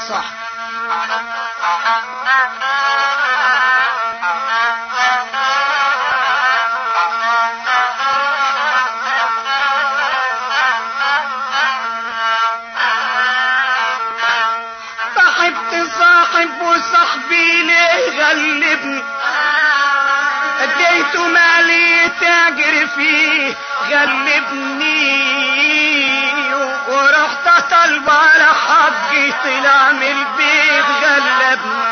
صح. صاحبت صاحب وصاحبي ليه غلبني، اديته مالي تاجر فيه غلبني، ورحت طلب على حقي طلع من البيت غلبني.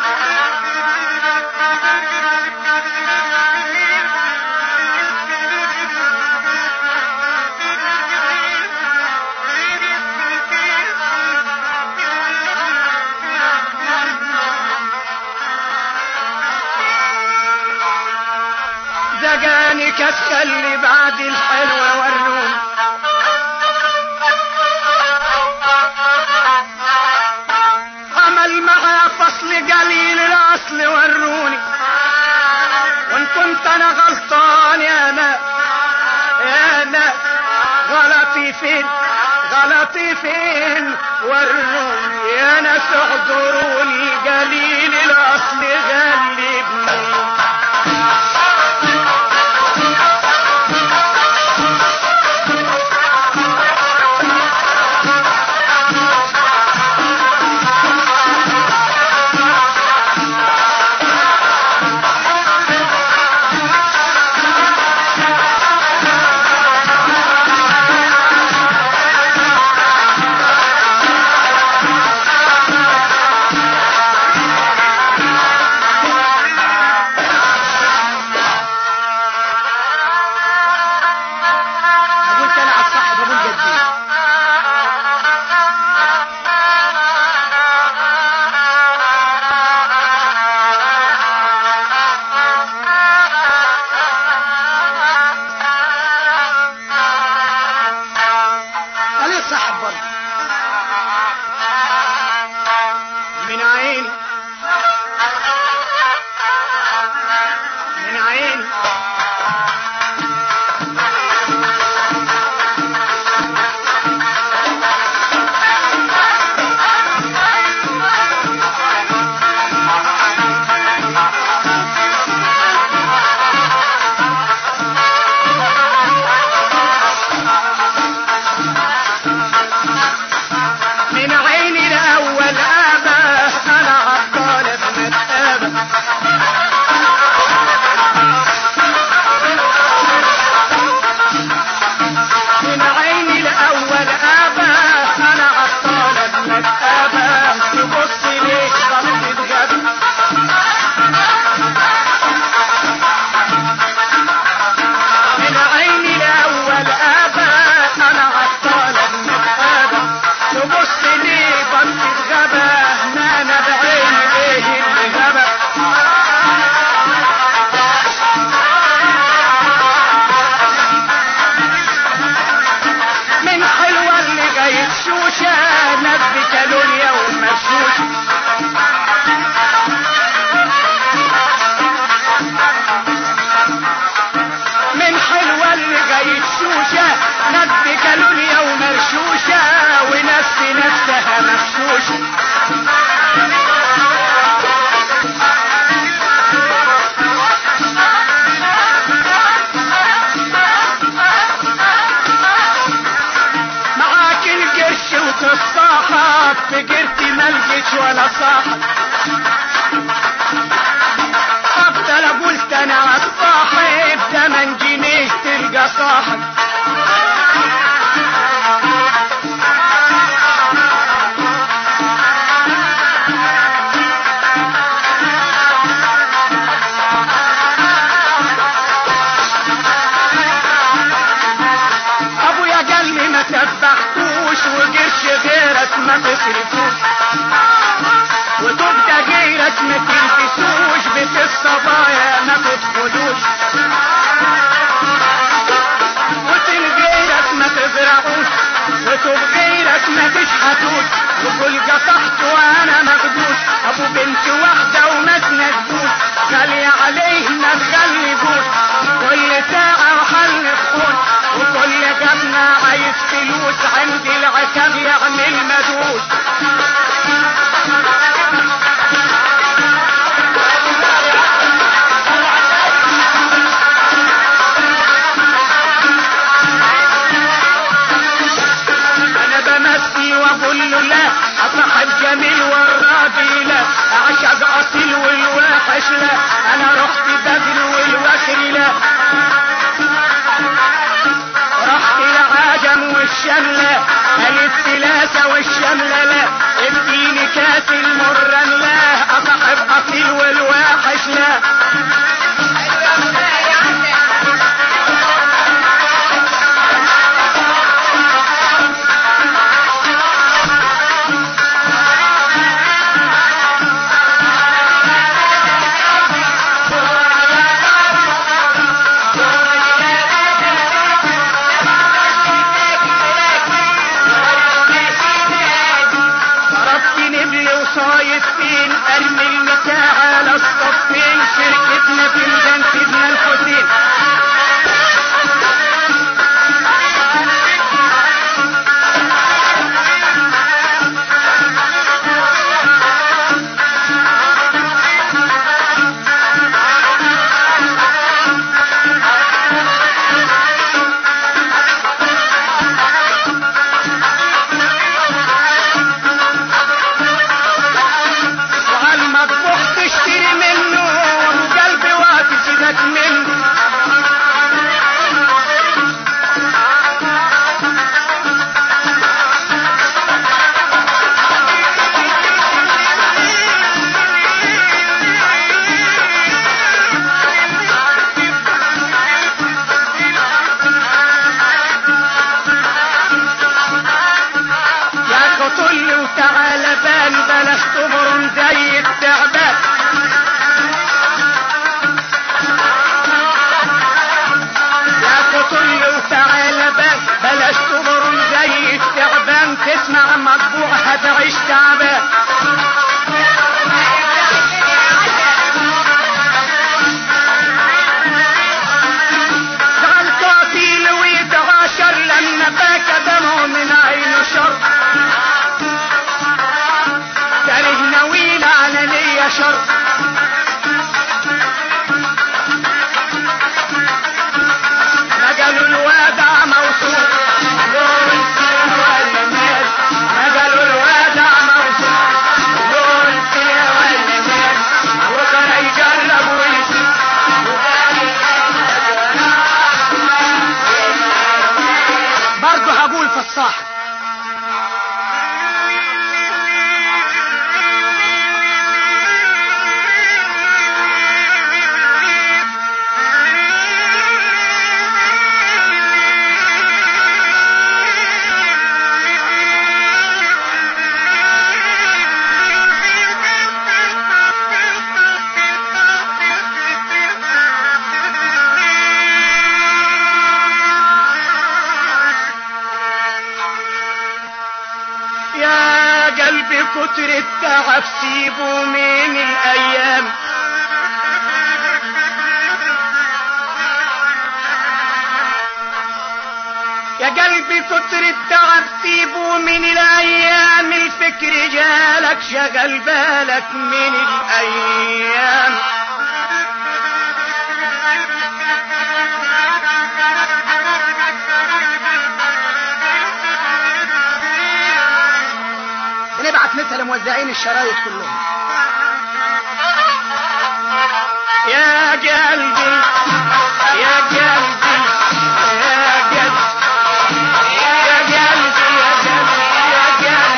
زجاني كسل بعد الحلوة وروني، عمل معاه فصل قليل الاصل وروني، وان كنت انا غلطان يا ناس يا ناس غلطي فين غلطي فين وروني، يا ناس اعذروني قليل الاصل غلبني. من عيني من عيني من حلوة اللي جاي تشوشة ند كالونيا ومرشوشة ونفس نفسها مفشوشة. معاك القرش وتصاحب في جرتي ملقتش ولا صاحب، افضل قلت انا عالصاحب 8 جنيه تلقى صاحب. ابويا قال لي ما تذبحتوش وقرش غيرك ما تصرفوش، وتبقى غيرك ما تلبسوش، بيت الصبايا ما تدخلوش، وتن غيرك ما تزرعوش، وتب غيرك ما تشحتوش، وكل قطعت وانا مخدوش، ابو بنت واحدة وما تنجوش، غالية عليه ما تغلبوش، كل ساعة وحل خون، وكل جبنة عايز فلوس، عندي العتاب يعمل مدوش. تعبان زعل قاتل ويتعاشر لما بكى دمه من عينه شر كاره نويل على نية شر مجالوا الوادع موصول دول سوى الناس مجالوا الوادع موصول دول سوى الناس وكان يجرب ويسيب برضه هقول في الصاحب كتر التعب سيبه من الايام يا قلبي كتر التعب سيبه من الايام الفكر جالك شغل بالك من الايام نبعت مثل موزعين الشرايط كلهم يا قلبي يا قلبي يا قلبي يا قلبي يا قلبي يا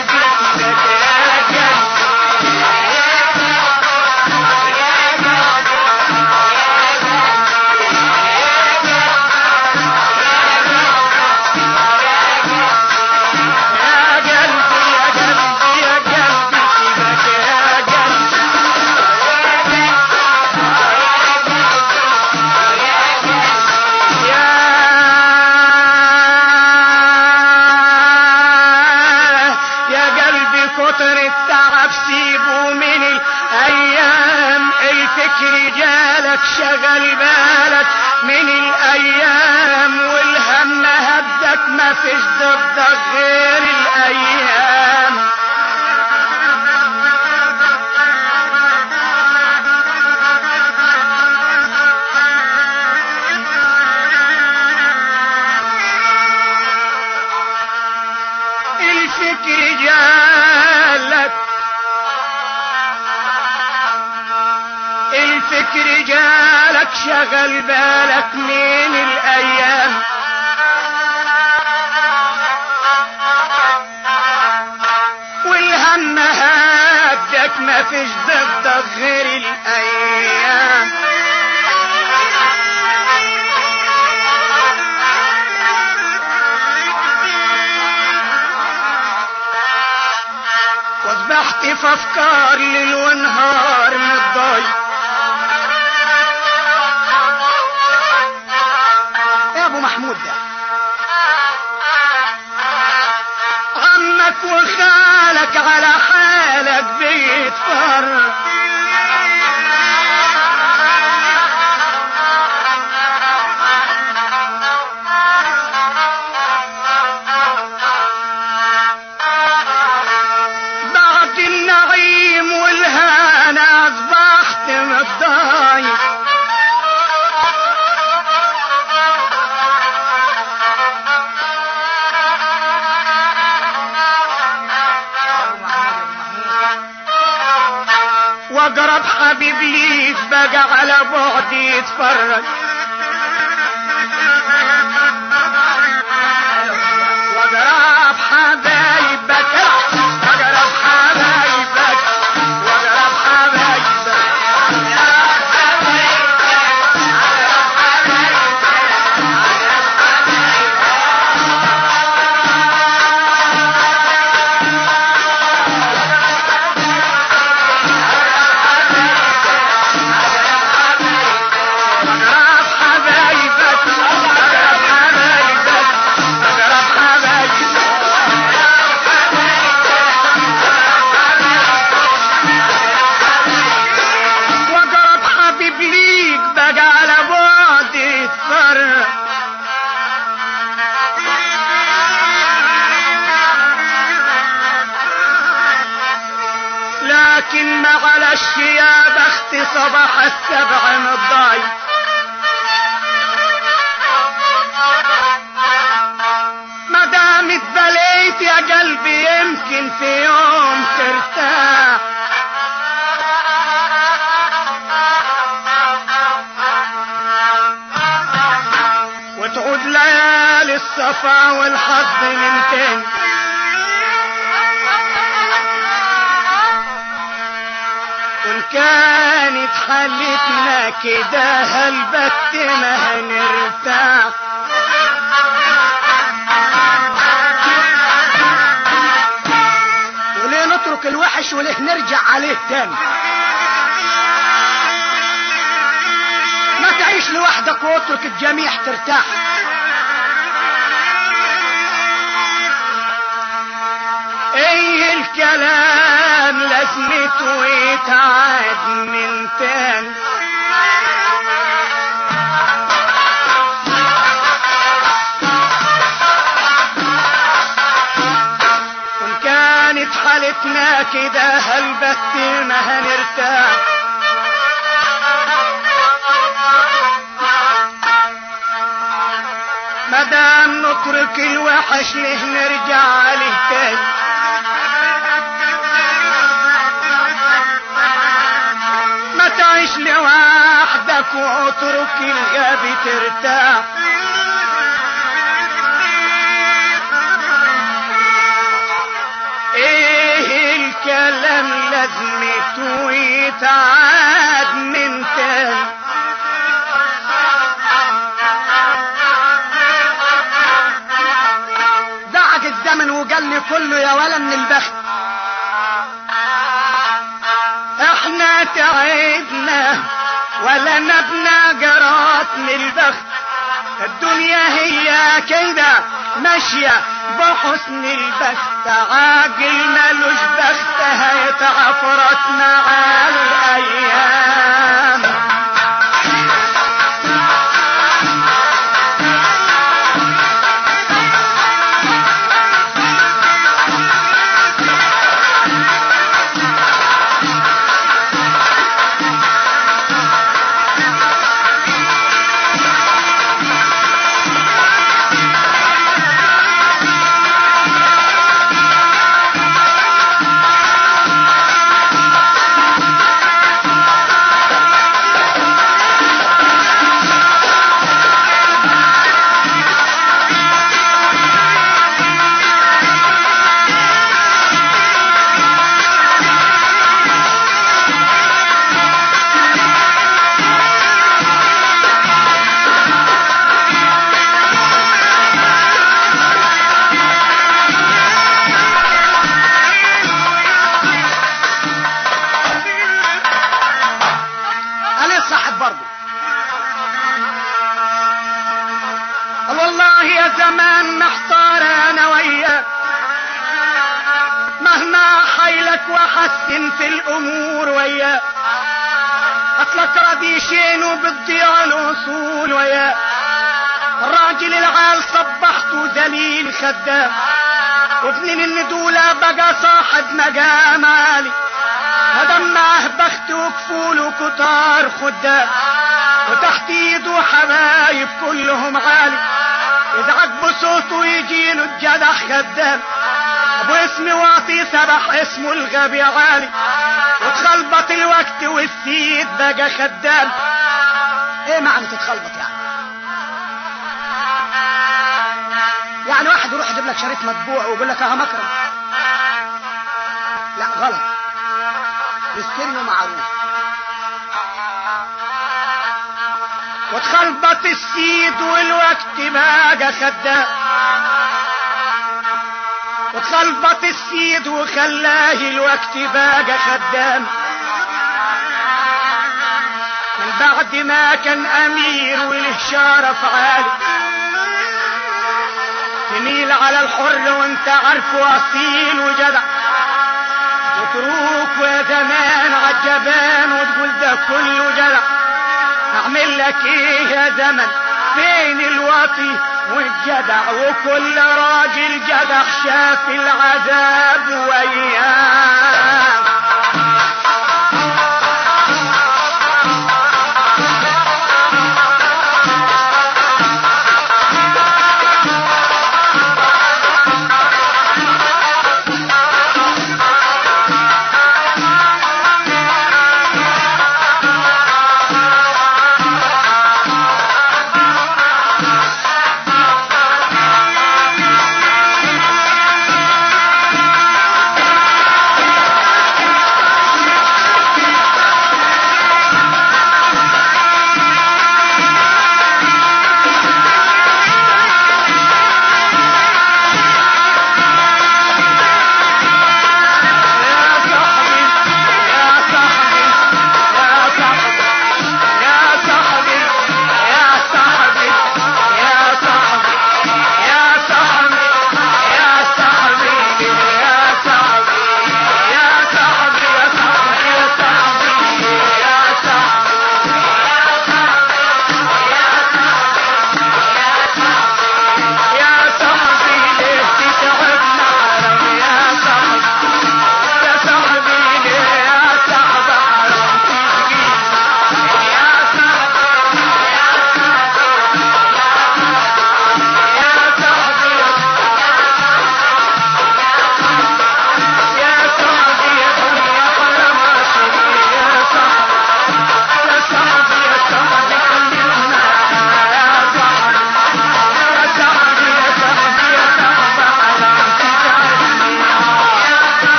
كتر التعب سيبه من الايام الفكر جالك شغل بالك من الايام والهم هدك ما فيش ضدك غير الايام الفكر جالك الفكر جالك شغل بالك من الايام والهم هدك ما فيش ضدك غير الايام واصبحت في افكار ليل ونهار متضايق يا ابو محمود ده عمك وخالك على حالك بيتفرج واقرب حبيب ليك بقى على بعد يتفرج واقرب حبايبك واقرب حبايبك واقرب حبايبك لكن معلش يا بخت صباح السبع مضايق. مدام اتبليت يا قلبي يمكن في يوم ترتاح، وتعود ليالي الصفا والحظ من تاني. وان كانت حالتنا كده هالبت ما هنرتاح. وليه نترك الوحش وليه نرجع عليه تاني؟ ما تعيش لوحدك واترك الجميع ترتاح. ايه الكلام لازمته يتعاد من تاني. وان كانت حالتنا كده هالبت ما هنرتاح. مدام نترك الوحش ليه نرجع عليه تاني؟ ما تعيش لوحدك واترك الغابة ترتاح. ايه الكلام لازمته يتعاد من تاني. دعك الزمن وقال لي كله يا ولا من البخت. احنا تعبنا ولا نبنى جرات من البخت. الدنيا هي كده ماشية بحسن البخت. عاجل مالوش بخت هيتعفرت مع الايام. والله يا زمان محتار انا وياك. مهما حيلك وحسن في الامور وياك. اصلك رضيشين وبتضيع الاصول وياك. الراجل العال صبحته ذليل خدام. وابن الندولة بقى صاحب مقام عالي. هدم معه بخت وكفول وكتار خدام. وتحت ايده حبايب كلهم عالي. يزعج بصوته يجيله الجدع خدام. ابو اسم واطي سبح اسمه الغبي عالي. وتخلبط الوقت والسيد بقى خدام. ايه معنى تتخلبط يعني واحد يروح يجيب لك شريط مطبوع ويقول لك اه مكرم. لا غلط. السر معروف. وتخلبط السيد والوقت بقى خدام. وتخلبط السيد وخلاه الوقت بقى خدام. من بعد ما كان امير وله شرف عالي. تميل على الحر وانت عارفه اصيل وجدع. وتروك ويا زمان عالجبان وتقول ده كله جدع. اعمل لك ايه يا زمن فين الوطي والجدع. وكل راجل جدع شاف العذاب وياه.